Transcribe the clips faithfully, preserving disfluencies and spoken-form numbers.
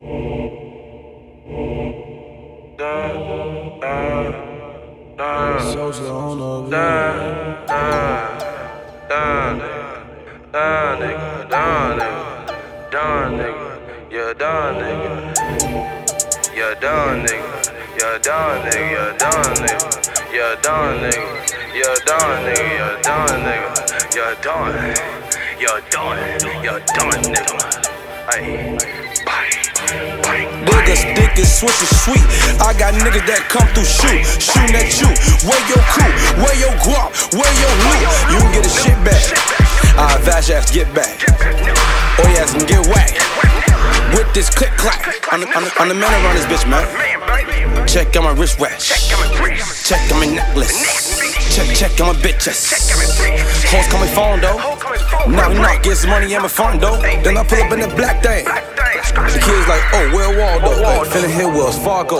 Social on the Done, done, done, done, nigga, done, nigga, done, nigga, yeah, done, nigga, yeah, done, nigga, yeah, done, nigga, yeah, done, nigga, yeah, done, nigga, yeah, done, nigga, yeah, done, nigga, yeah, done, yeah, done, yeah, done, nigga, ayy, bang, bang. Niggas thick and switch is sweet. I got niggas that come through shoot, shooting at you. Where your crew, where your guap, where your loot. You can get a shit back. I advise your ass to get back, or your ass can get whacked. With this click clack, I'm the, I'm the, I'm the man around this bitch, man. Check out my wristwatch, check out my necklace, check check out my bitches. Hoes call me phone though. Knock knock, get some money in my phone though. Then I pull up in the black thing. The kids like, oh, where Waldo? Like, finna hit Wells Fargo.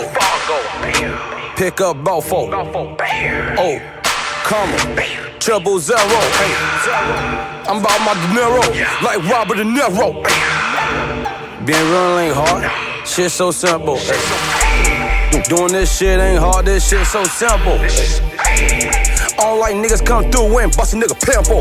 Pick up Balfour. Oh, comma, triple zero. I'm about my dinero, like Robert De Niro. Being real ain't hard, shit so simple. Doing this shit ain't hard, this shit so simple. All like niggas come through and bust a nigga pimple.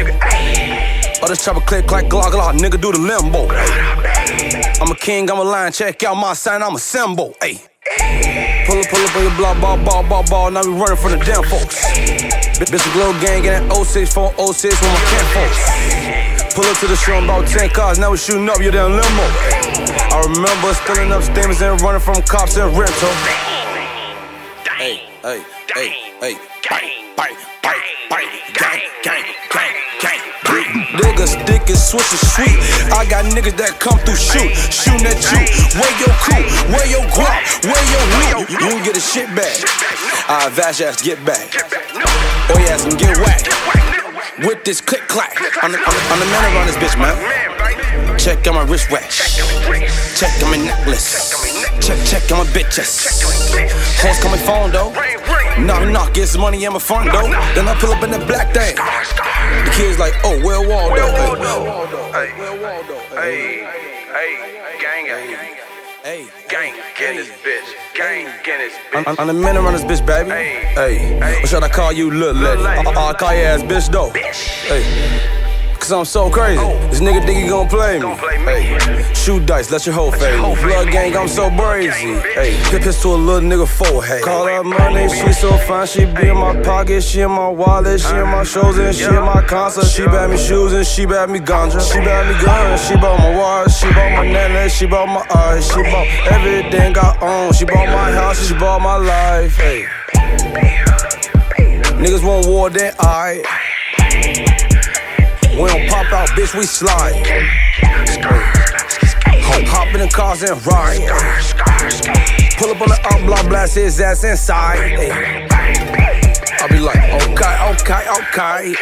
Or this chopper click, clack, glock, glock, nigga do the limbo. I'm a king, I'm a lion, check out my sign, I'm a symbol. Ay. Pull up, pull up on your block, ball, ball, ball, ball, now we running from the damn folks. Bitch, a glow gang in that oh six, four oh six with my camp folks. Pull up to the show, about ten cars, now we shooting up your damn limo. I remember stealing up steamers and running from cops and rental. Hey, hey, hey, hey, bang, bang, bang, bang, gang, gang, gang, gang. Niggas thick and switch is sweet. I got niggas that come through shoot, shooting at you. Where your crew, where your guap, where your loot. You can get a shit back. I advise your ass to get back, or your ass can get whacked. With this click clack, I'm the, I'm the, I'm the man around this bitch, man. Check out my wristwatch, check out my necklace, check check out my bitches. Hoes call me phone though. Knock knock, get some money in my phone though. Then I pull up in the black thing. The kids like, oh, where Waldo? Hey, hey, hey, gang, gang, Hey, gang, get this bitch, gang, get this bitch. I'm, I'm the man around this bitch, baby. Hey, what should I call you, little lady? I'll call your ass bitch though. Hey. Cause I'm so crazy. This nigga think he gon' play me. Hey, shoot dice, let your hoe fade. Blood gang, I'm so brazy. Hey, pip piss to a little nigga forehead. Call her money, she so fine, she be in my pocket, she in my wallet, she in my shows and she in my concert. She bought me shoes and she bought me ganja. She bought me guns, she bought my watch, she bought my necklace, she bought my eyes, she bought everything I own. She bought my house, she bought my life. Hey, niggas want war, then I. We don't pop out, bitch, we slide. Hop in the cars and ride. Pull up on the up block, blast his ass inside. I be like, okay, okay, okay.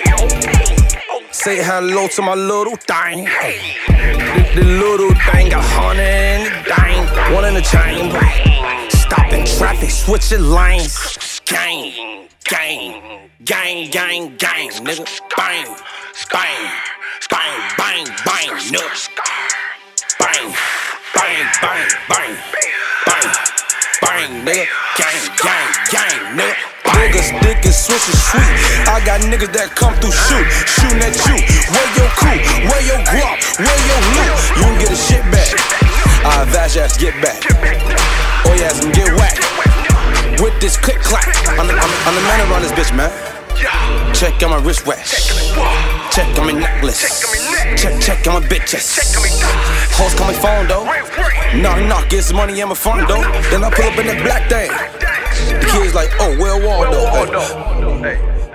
Say hello to my little thing. The, the little thing got honey in the dang. One in the chamber. Stopping traffic, switching lanes. Gang, gang, gang, gang, gang, nigga. Bang. Bang, bang, bang, bang, nigga. Bang, bang, bang, bang, bang, bang, nigga. Gang, gang, gang, nigga. Niggas thick and switch is sweet. I got niggas that come through shoot, shooting at you. Where your crew, where your guap, where your loot. You can get a shit back. I advise your ass to get back, or your ass can get whacked. With this click clack, I'm the, I'm the, I'm the man around this bitch, man. Check out my wristwatch, check out my necklace, check check out my bitches. Hoes call me phone though. Knock knock, get some money in my phone though. Then I pull up in the black thing. The kids like, oh, where Waldo? Hey.